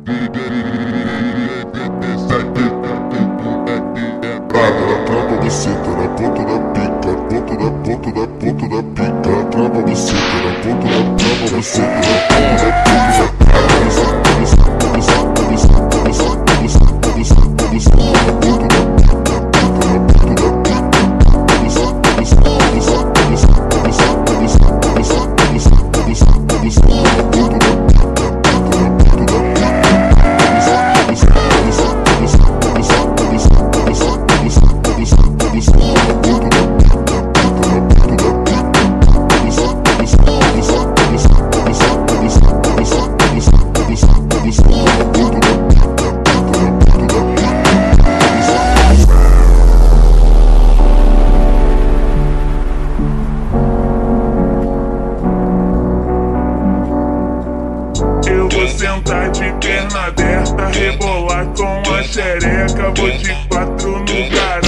Trava você, tá na ponta da pica, ponta da ponta da ponta da pica. Trava você, tá na ponta da trava você, tá na ponta da pica. Eu vou sentar de perna aberta, rebolar com a xereca. Vou de quatro no caralho.